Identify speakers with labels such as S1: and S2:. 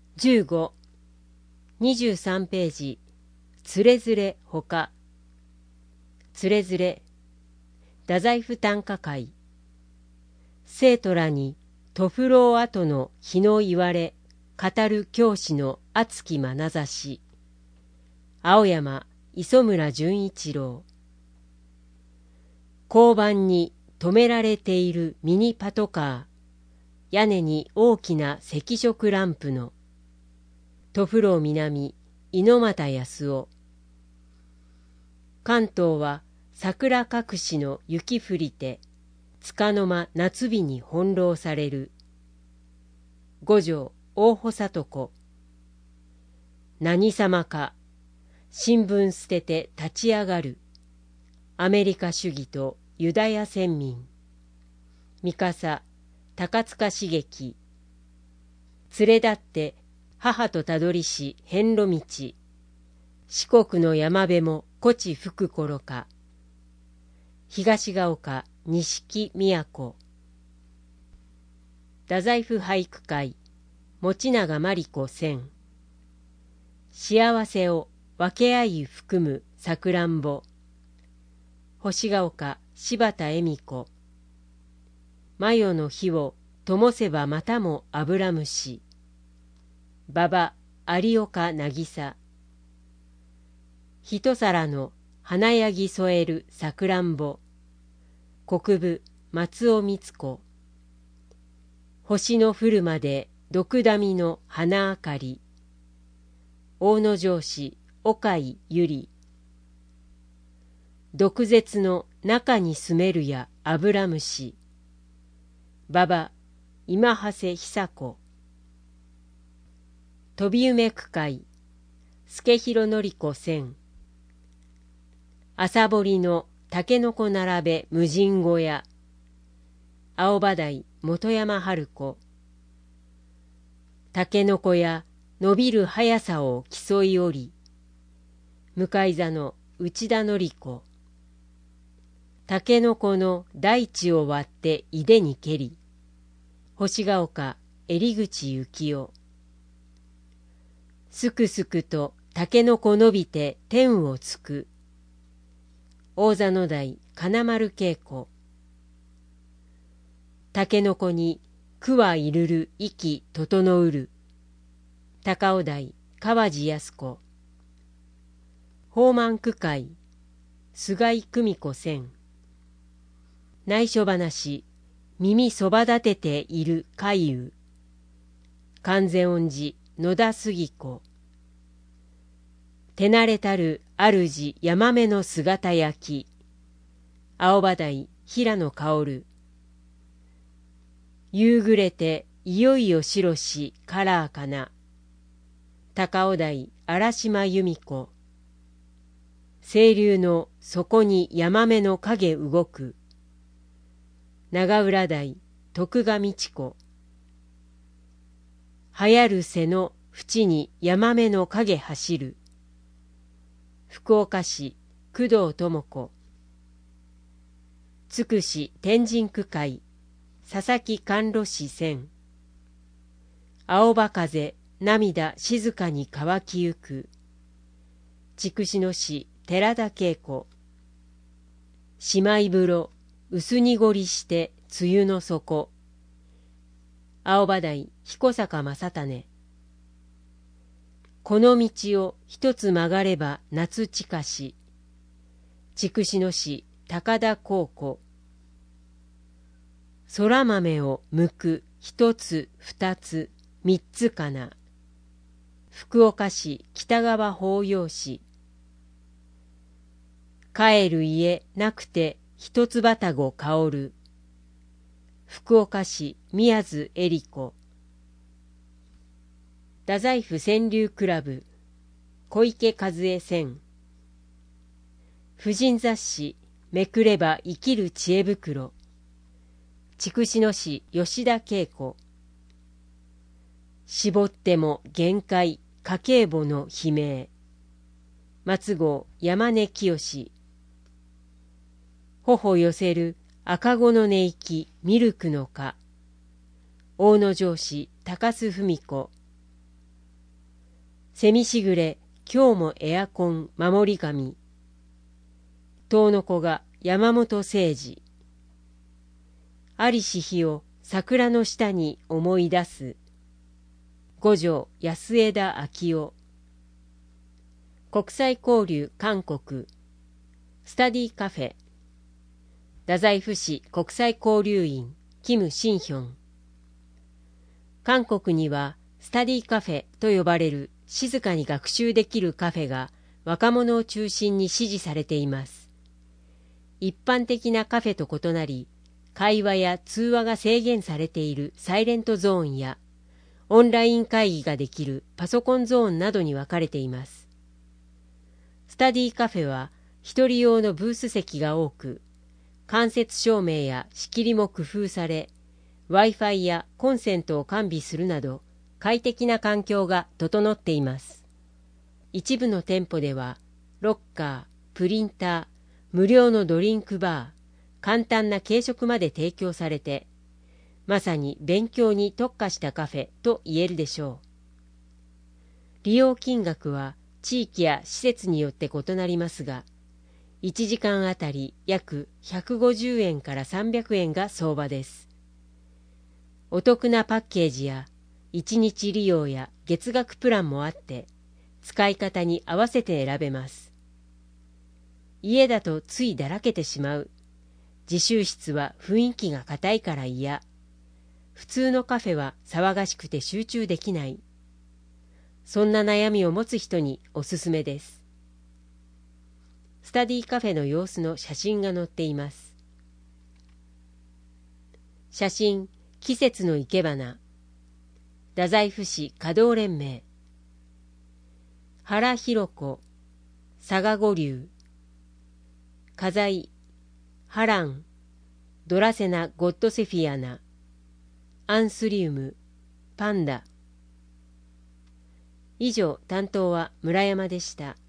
S1: 15、23ページ、つれづれほか。つれづれ、太宰府短歌会。生徒らに、とふろう後の日の言われ、語る教師の熱き眼差し。青山磯村純一郎。交番に止められているミニパトカー。屋根に大きな赤色ランプの。とふろう南、猪俣康夫。関東は桜隠しの雪降りて、つかの間夏日に翻弄される。五条大保里子。何様か、新聞捨てて立ち上がる。アメリカ主義とユダヤ先民。三笠、高塚茂樹。連れ立って母とたどりし遍路道。四国の山辺もこち吹く頃か。東が丘錦都。太宰府俳句会持永真理子選。幸せを分け合い含むさくらんぼ。星が丘柴田恵美子。マヨの火を灯せばまたもアブラムシ。馬場有岡渚。一皿の華やぎ添えるさくらんぼ。国分松尾光子。星の降るまで毒ダミの花あかり。大野城市岡井ゆり。毒舌の中に住めるやアブラムシ。馬場今長谷久子。飛び梅区会助広典子選。朝掘りのたけのこ並べ無人小屋。青葉台本山春子。たけのこや伸びる速さを競いおり。向かい座の内田典子。たけのこの大地を割っていでに蹴り。星が丘襟口幸男。すくすくとたけのこ伸びて天をつく。大座の台金丸恵子。たけのこにくはいるる息整うる。高尾台川地靖子。宝満区会菅井久美子選。内緒話耳そば立てている海遊。観世音寺野田杉子。手慣れたる主山目の姿焼き。青葉台平野薫。夕暮れていよいよ白しカラーかな。高尾台荒島由美子。清流の底に山目の影動く。長浦台徳賀美智子。流行る背の縁に山目の影走る。福岡市工藤智子。つくし天神区会佐々木甘露寺選。青葉風涙静かに乾きゆく。筑紫野市寺田恵子。姉妹風呂薄濁りして梅雨の底。青葉台彦坂正胤。この道を一つ曲がれば夏近し。筑紫野市高田高子。空豆を剥く一つ二つ三つかな。福岡市北川法要市。帰る家なくて一つばたご香る。福岡市宮津恵里子。太宰府川柳クラブ小池和恵選。婦人雑誌めくれば生きる知恵袋。筑紫野市吉田恵子。絞っても限界家計簿の悲鳴。松郷山根清。頬寄せる赤子の寝息ミルクの花。大野城市高須文子。 せみしぐれ今日もエアコン守り神。遠の子が山本誠治。ありし日を桜の下に思い出す。五条安枝昭夫。国際交流韓国。スタディカフェ。太宰府市国際交流員キム・シンヒョン。韓国にはスタディカフェと呼ばれる静かに学習できるカフェが若者を中心に支持されています。一般的なカフェと異なり、会話や通話が制限されているサイレントゾーンや、オンライン会議ができるパソコンゾーンなどに分かれています。スタディカフェは一人用のブース席が多く、間接照明や仕切りも工夫され、Wi-Fi やコンセントを完備するなど、快適な環境が整っています。一部の店舗では、ロッカー、プリンター、無料のドリンクバー、簡単な軽食まで提供されて、まさに勉強に特化したカフェと言えるでしょう。利用金額は地域や施設によって異なりますが、1時間あたり約150円から300円が相場です。お得なパッケージや1日利用や月額プランもあって、使い方に合わせて選べます。家だとついだらけてしまう。自習室は雰囲気が硬いから嫌。普通のカフェは騒がしくて集中できない。そんな悩みを持つ人におすすめです。スタディカフェの様子の写真が載っています。写真、季節の生け花。太宰府市華道連盟。原弘子、佐賀五流。花材、ハラン、ドラセナ・ゴッドセフィアナ、アンスリウム、パンダ。以上、担当は村山でした。